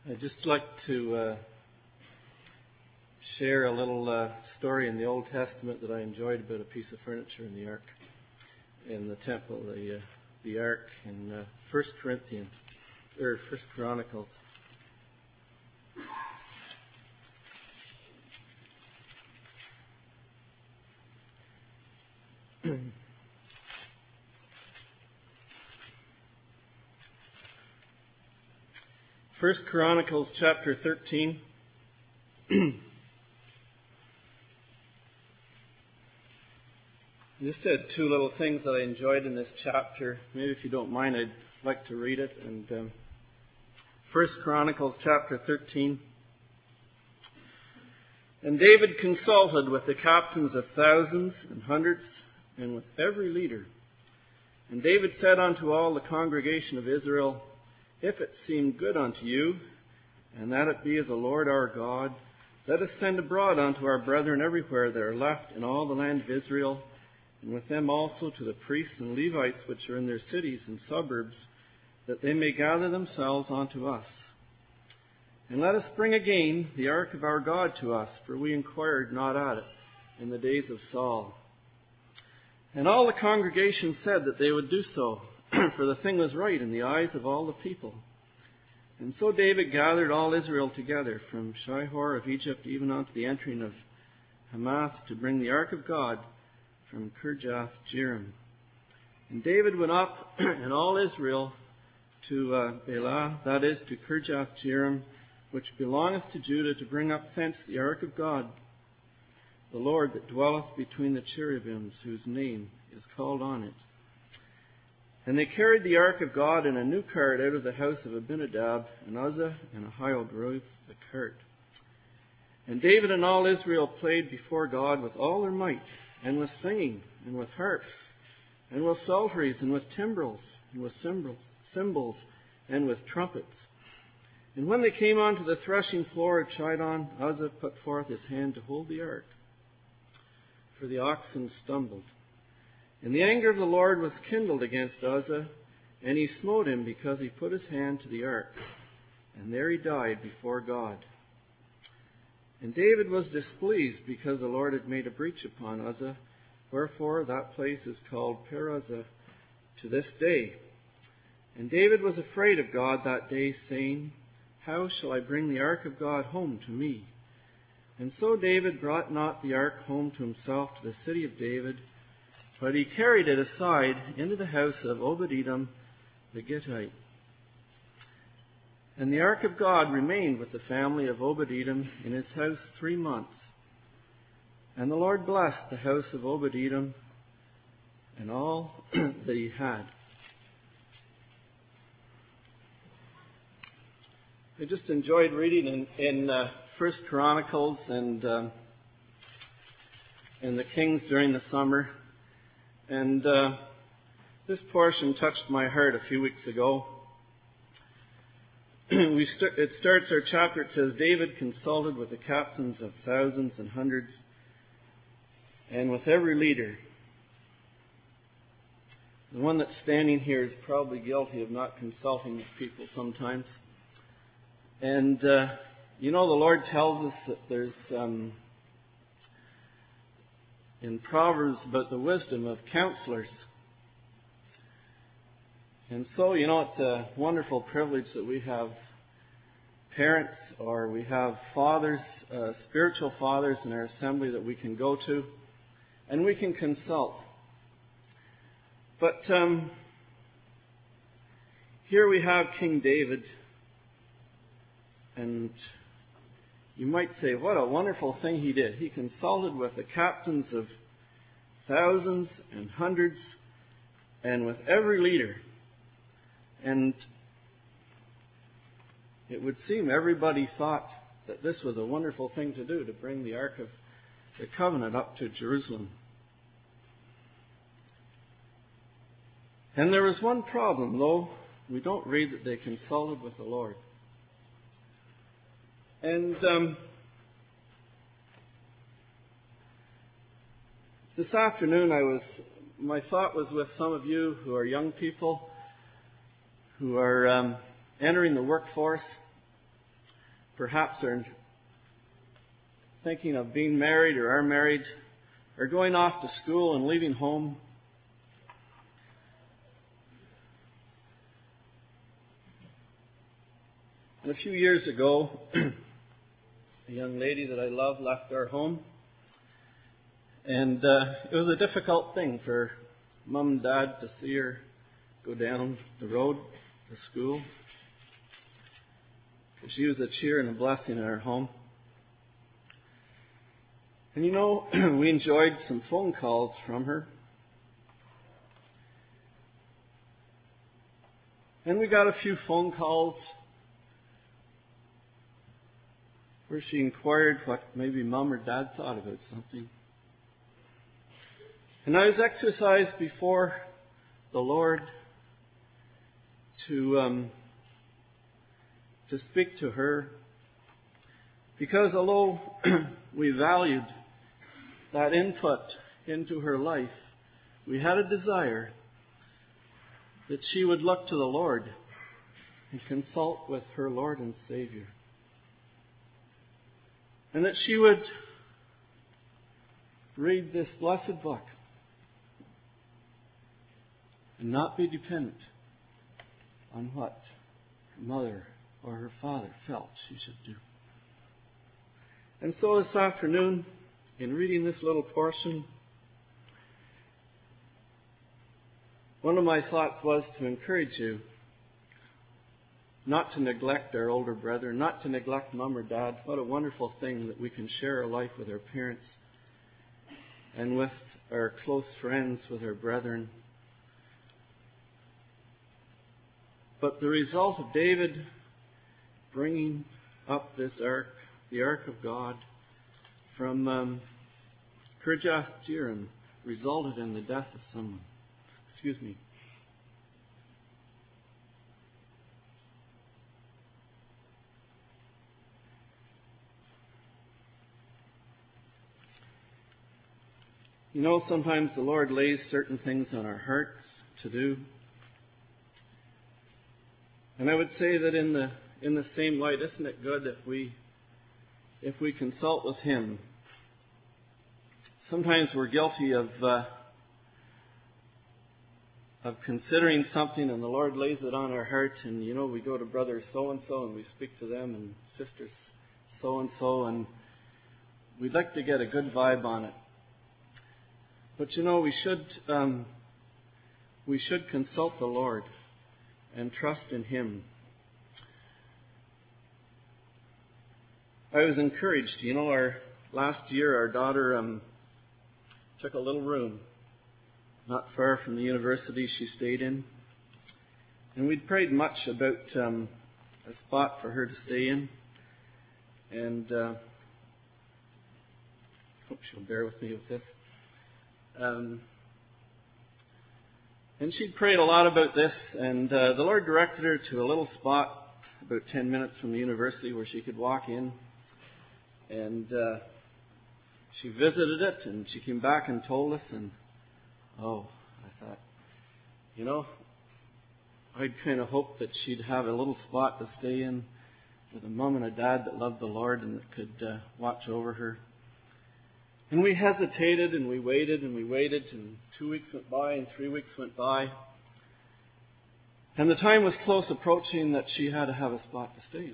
I'd just like to uh, share a little uh, story in the Old Testament that I enjoyed about a piece of furniture in the ark, in the temple, the uh, the ark in uh, First Corinthians or First Chronicles. First Chronicles chapter thirteen. I just had two little things that I enjoyed in this chapter. Maybe if you don't mind, I'd like to read it. And um, First Chronicles chapter thirteen. And David consulted with the captains of thousands and hundreds, and with every leader. And David said unto all the congregation of Israel, If it seem good unto you, and that it be of the Lord our God, let us send abroad unto our brethren everywhere that are left in all the land of Israel, and with them also to the priests and Levites which are in their cities and suburbs, that they may gather themselves unto us. And let us bring again the ark of our God to us, for we inquired not at it in the days of Saul. And all the congregation said that they would do so, for the thing was right in the eyes of all the people. And so David gathered all Israel together, from Shihor of Egypt even unto the entering of Hamath, to bring the ark of God from Kirjath Jearim. And David went up, and all Israel, to uh, Bela, that is, to Kirjath Jearim, which belongeth to Judah, to bring up thence the ark of God, the Lord that dwelleth between the cherubims, whose name is called on it. And they carried the ark of God in a new cart out of the house of Abinadab, and Uzzah and Ahio drove the cart. And David and all Israel played before God with all their might, and with singing, and with harps, and with psalteries, and with timbrels, and with cymbals, cymbals, and with trumpets. And when they came onto the threshing floor at Chidon, Uzzah put forth his hand to hold the ark, for the oxen stumbled. And the anger of the Lord was kindled against Uzzah, and he smote him because he put his hand to the ark. And there he died before God. And David was displeased because the Lord had made a breach upon Uzzah, wherefore that place is called Perazah to this day. And David was afraid of God that day, saying, How shall I bring the ark of God home to me? And so David brought not the ark home to himself to the city of David, but he carried it aside into the house of Obed-Edom the Gittite. And the ark of God remained with the family of Obed-Edom in his house three months. And the Lord blessed the house of Obed-Edom and all that he had. I just enjoyed reading in, in uh, First Chronicles and um, in the Kings during the summer. And uh, this portion touched my heart a few weeks ago. we st- it starts our chapter, it says, David consulted with the captains of thousands and hundreds, and with every leader. The one that's standing here is probably guilty of not consulting with people sometimes. And, uh, you know, the Lord tells us that there's, um, in Proverbs, about the wisdom of counselors. And so, you know, it's a wonderful privilege that we have parents, or we have fathers, uh, spiritual fathers in our assembly that we can go to, and we can consult. But um, here we have King David, and you might say, what a wonderful thing he did. He consulted with the captains of thousands and hundreds, and with every leader. And it would seem everybody thought that this was a wonderful thing to do, to bring the Ark of the Covenant up to Jerusalem. And there was one problem, though. We don't read that they consulted with the Lord. And um, this afternoon, I was, my thought was with some of you who are young people, who are um, entering the workforce. perhaps are thinking of being married or are married, or going off to school and leaving home. And a few years ago, a young lady that I love left our home. And uh, it was a difficult thing for Mom and Dad to see her go down the road to school. She was a cheer and a blessing in our home. And you know, we enjoyed some phone calls from her. And we got a few phone calls where she inquired what maybe Mom or Dad thought about something. And I was exercised before the Lord to um, to speak to her, because although we valued that input into her life, we had a desire that she would look to the Lord and consult with her Lord and Savior, and that she would read this blessed book and not be dependent on what her mother or her father felt she should do. And so this afternoon, in reading this little portion, one of my thoughts was to encourage you not to neglect our older brother, not to neglect Mom or Dad. What a wonderful thing that we can share our life with our parents and with our close friends, with our brethren. But the result of David bringing up this ark, the ark of God, from um, Kirjath Jearim, resulted in the death of someone. Excuse me. You know, sometimes the Lord lays certain things on our hearts to do. And I would say that in the in the same light, isn't it good if we if we consult with Him? Sometimes we're guilty of uh, of considering something, and the Lord lays it on our heart, and you know, we go to brother so and so and we speak to them, and sisters so and so, and we'd like to get a good vibe on it. But you know, we should um, we should consult the Lord and trust in Him. I was encouraged. You know, our last year, our daughter um, took a little room not far from the university she stayed in, and we'd prayed much about um, a spot for her to stay in, and uh, hope she'll bear with me with this. Um, and she'd prayed a lot about this, and uh, the Lord directed her to a little spot about ten minutes from the university where she could walk in. And uh, she visited it, and she came back and told us, and oh, I thought, you know, I'd kind of hoped that she'd have a little spot to stay in with a mom and a dad that loved the Lord and that could uh, watch over her. And we hesitated, and we waited, and we waited, and two weeks went by, and three weeks went by. And the time was close approaching that she had to have a spot to stay in.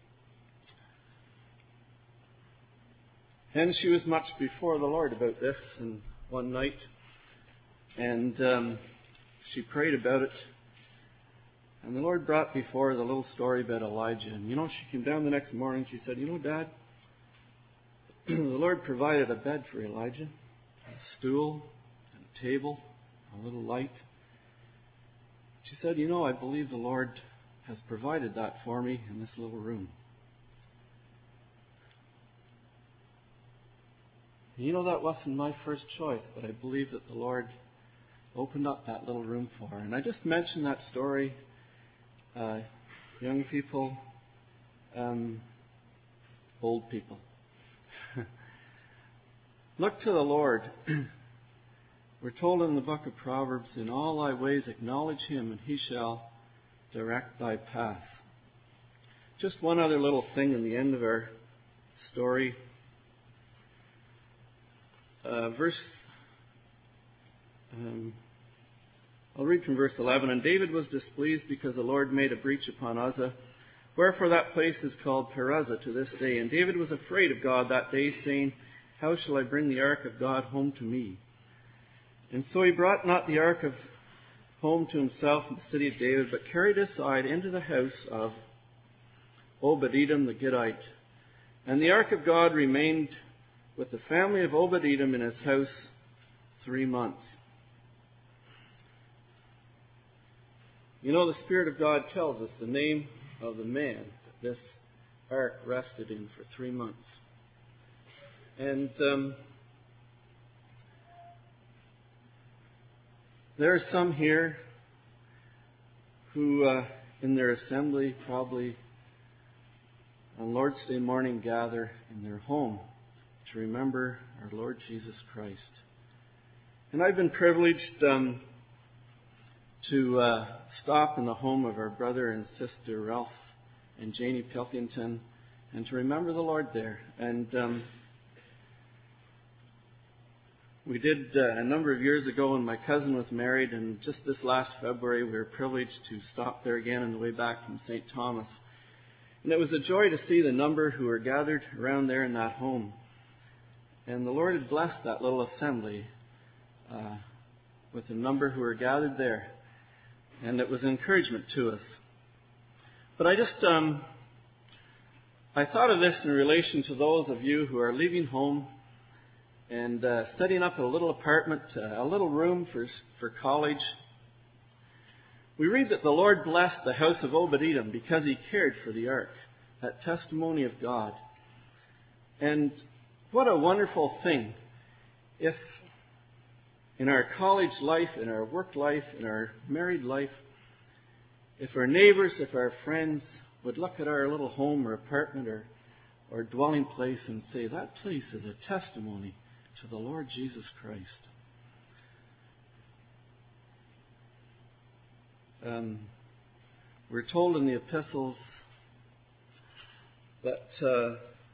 And she was much before the Lord about this, and one night, and um, she prayed about it. And the Lord brought before her the little story about Elijah. And you know, she came down the next morning, she said, you know, Dad, the Lord provided a bed for Elijah, a stool, and a table, a little light. She said, you know, I believe the Lord has provided that for me in this little room. And you know, that wasn't my first choice, but I believe that the Lord opened up that little room for her. And I just mentioned that story, uh, young people, um, old people. Look to the Lord. We're told in the book of Proverbs, in all thy ways acknowledge Him, and He shall direct thy path. just one other little thing in the end of our story. Uh, verse, um, I'll read from verse eleven. And David was displeased because the Lord made a breach upon Uzzah. Wherefore that place is called Perazah to this day. And David was afraid of God that day, saying, How shall I bring the ark of God home to me? And so he brought not the ark of home to himself in the city of David, but carried it aside into the house of Obed-Edom the Gittite. And the ark of God remained with the family of Obed-Edom in his house three months. You know, the Spirit of God tells us the name of the man that this ark rested in for three months. And um, there are some here who, uh, in their assembly, probably on Lord's Day morning gather in their home to remember our Lord Jesus Christ. And I've been privileged um, to uh, stop in the home of our brother and sister Ralph and Janie Pilkington and to remember the Lord there. And um, we did uh, a number of years ago when my cousin was married, and just this last February we were privileged to stop there again on the way back from Saint Thomas. And it was a joy to see the number who were gathered around there in that home. And the Lord had blessed that little assembly uh, with the number who were gathered there. And it was encouragement to us. But I just, um, I thought of this in relation to those of you who are leaving home and uh, setting up a little apartment, uh, a little room for for college. We read that the Lord blessed the house of Obed-Edom because he cared for the ark, that testimony of God. And what a wonderful thing if in our college life, in our work life, in our married life, if our neighbors, if our friends would look at our little home or apartment or, or dwelling place and say, that place is a testimony to the Lord Jesus Christ. Um, we're told in the epistles that uh,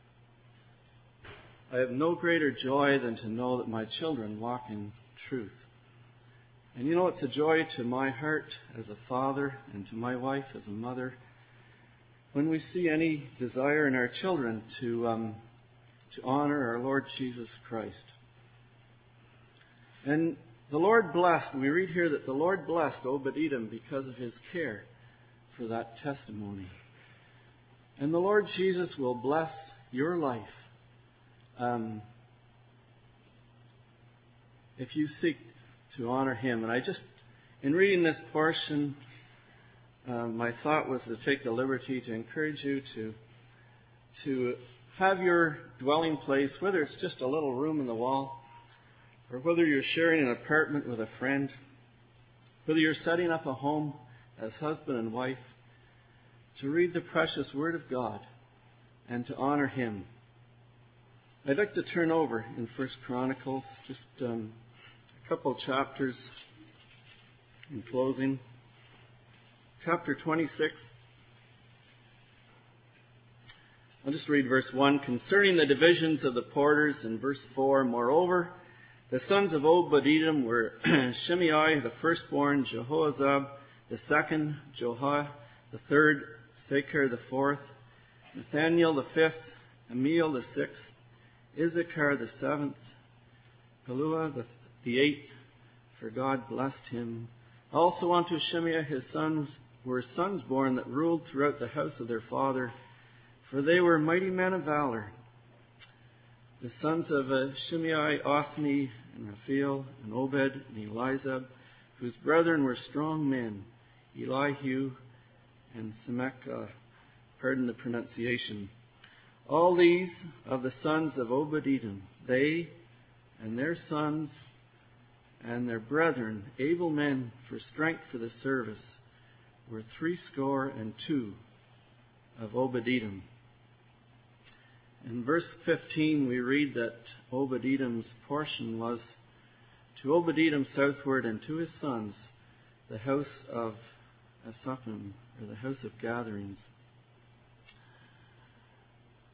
I have no greater joy than to know that my children walk in truth. And you know, it's a joy to my heart as a father and to my wife as a mother when we see any desire in our children to um, to honor our Lord Jesus Christ. And the Lord blessed, we read here that the Lord blessed Obed-Edom because of his care for that testimony. And the Lord Jesus will bless your life um, if you seek to honor him. And I just, in reading this portion, uh, my thought was to take the liberty to encourage you to to have your dwelling place, whether it's just a little room in the wall, or whether you're sharing an apartment with a friend, whether you're setting up a home as husband and wife, to read the precious Word of God and to honor him. I'd like to turn over in First Chronicles, just um, a couple chapters in closing. Chapter twenty-six. I'll just read verse one. Concerning the divisions of the porters, in verse four, moreover, the sons of Obed-Edom were Shimei, the firstborn, Jehoazab, the second, Joah, the third, Sakar, the fourth, Nathaniel, the fifth, Amiel, the sixth, Issachar, the seventh, Pelua, the, the eighth, for God blessed him. Also unto Shimei his sons were sons born that ruled throughout the house of their father, for they were mighty men of valor. The sons of uh, Shimei, Othni, and Raphael, and Obed, and Elizab, whose brethren were strong men, Elihu, and Semech, pardon the pronunciation. All these of the sons of Obed-Edom, they and their sons and their brethren, able men for strength for the service, were threescore and two of Obed-Edom. In verse fifteen, we read that Obed-Edom's portion was to Obed-Edom southward and to his sons the house of Asapim, or the house of gatherings.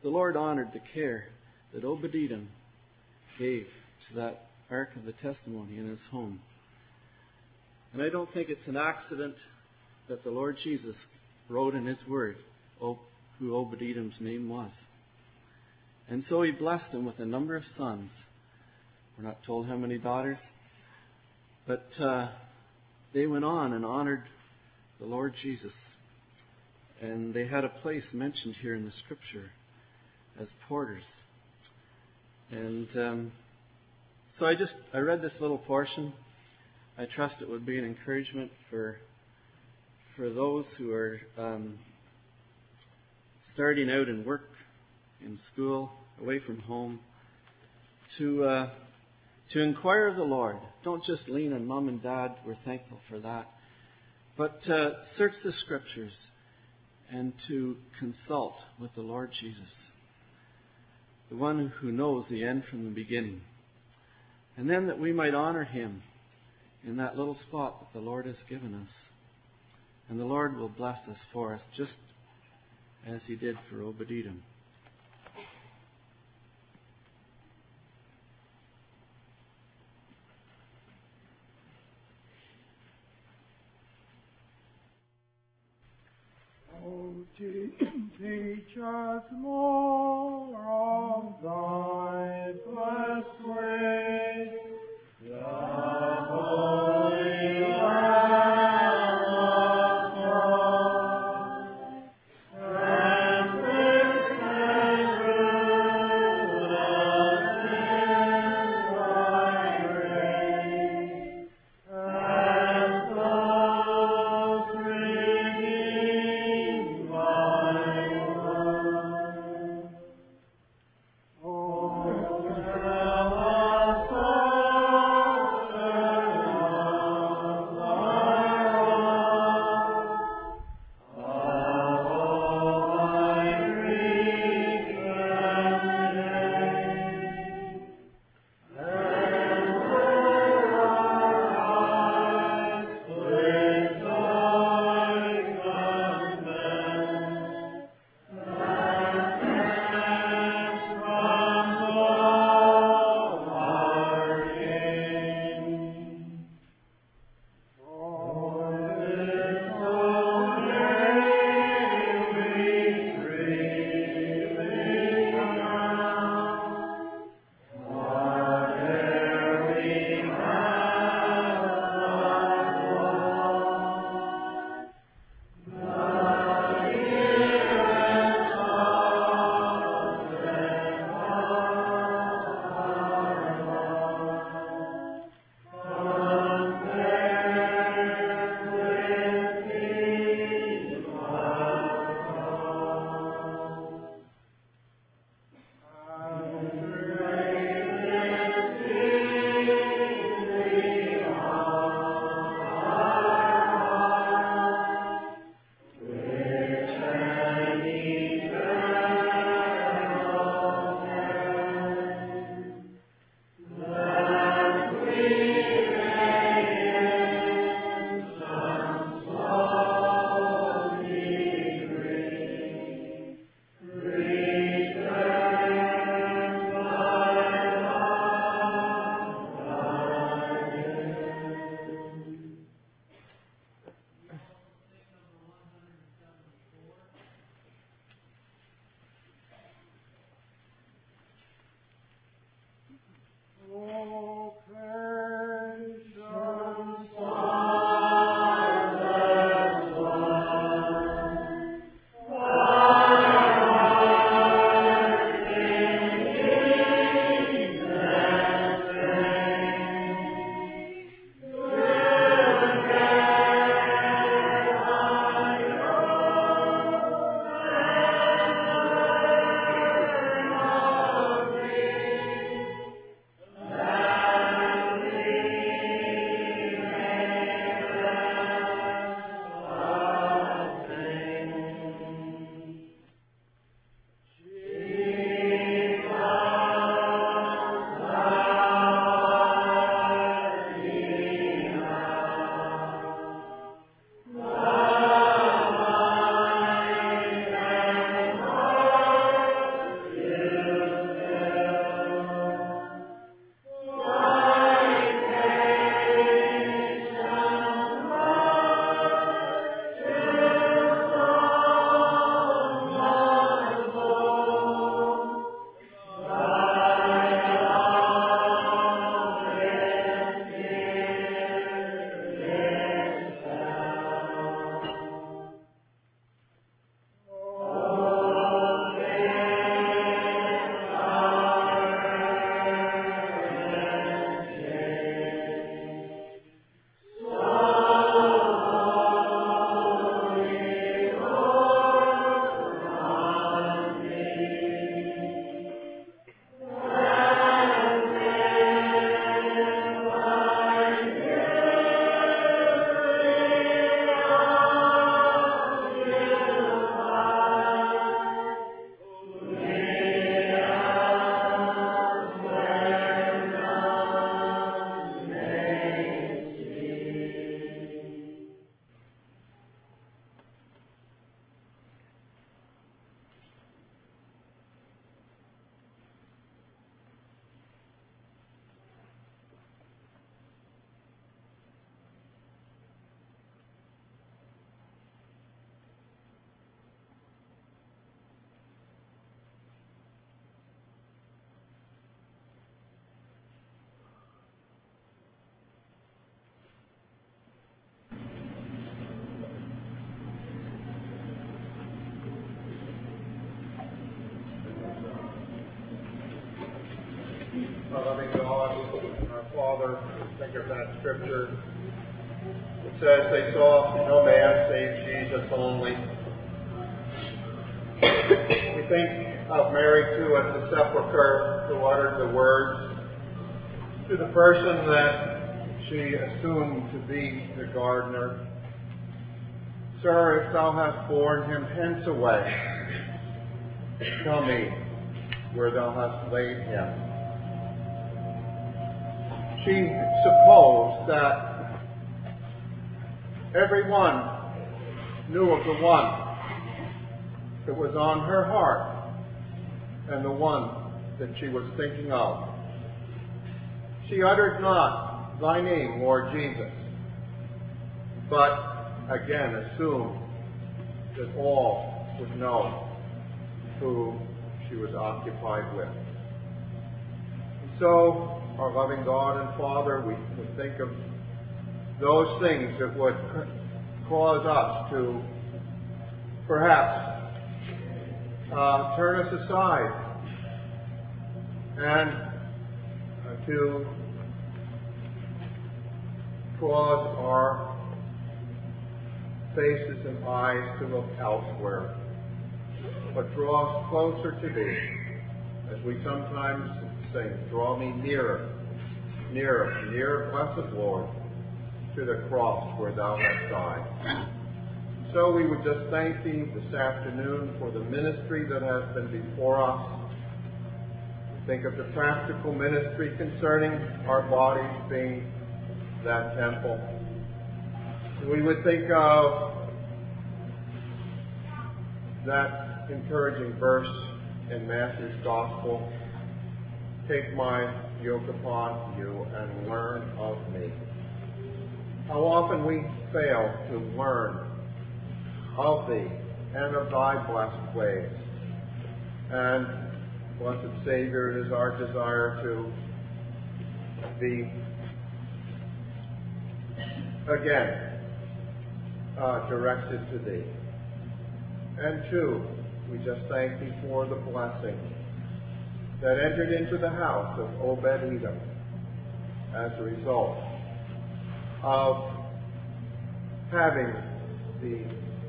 the Lord honored the care that Obed-Edom gave to that Ark of the Testimony in his home. And I don't think it's an accident that the Lord Jesus wrote in his word who Obed-Edom's name was. And so he blessed him with a number of sons. We're not told how many daughters, but uh, they went on and honored the Lord Jesus. And they had a place mentioned here in the scripture as porters. And um, so I just, I read this little portion. I trust it would be an encouragement for for those who are um, starting out in work, in school, away from home, to uh, to inquire of the Lord. Don't just lean on mom and dad. We're thankful for that. But uh, search the scriptures and to consult with the Lord Jesus, the one who knows the end from the beginning. And then that we might honor him in that little spot that the Lord has given us. And the Lord will bless us for us, just as he did for Obed-Edom. Oh, teach us more of thy blessed ways, the holy Lamb of God, and blessed root of in thy grace, as those redeemed by blood. Oh, tell us Our loving God, our Father, think of that scripture. It says they saw no man save Jesus only. We think of Mary too at the sepulchre, who uttered the words to the person that she assumed to be the gardener. Sir, if thou hast borne him hence away, tell me where thou hast laid him. She supposed that everyone knew of the one that was on her heart and the one that she was thinking of. She uttered not, thy name, Lord Jesus, but again assumed that all would know who she was occupied with. And so, our loving God and Father, we would think of those things that would cause us to perhaps uh, turn us aside and uh, to cause our faces and eyes to look elsewhere, but draw us closer to Thee, as we sometimes sing, draw me nearer, nearer, nearer, blessed Lord, to the cross where Thou hast died. So we would just thank Thee this afternoon for the ministry that has been before us. We think of the practical ministry concerning our bodies being that temple. We would think of that encouraging verse in Matthew's Gospel, take my yoke upon you and learn of me. How often we fail to learn of Thee and of Thy blessed ways. And, blessed Savior, it is our desire to be again uh, directed to Thee. And two, we just thank Thee for the blessing that entered into the house of Obed-Edom as a result of having the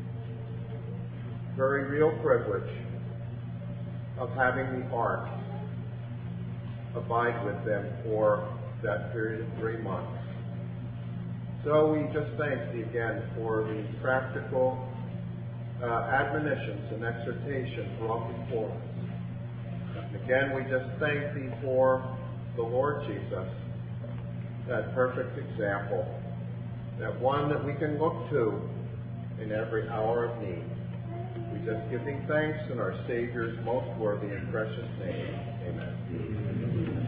very real privilege of having the ark abide with them for that period of three months. So we just thank Thee again for the practical uh, admonitions and exhortations brought before us. And again, we just thank Thee for the Lord Jesus, that perfect example, that one that we can look to in every hour of need. We just give Thee thanks in our Savior's most worthy and precious name. Amen.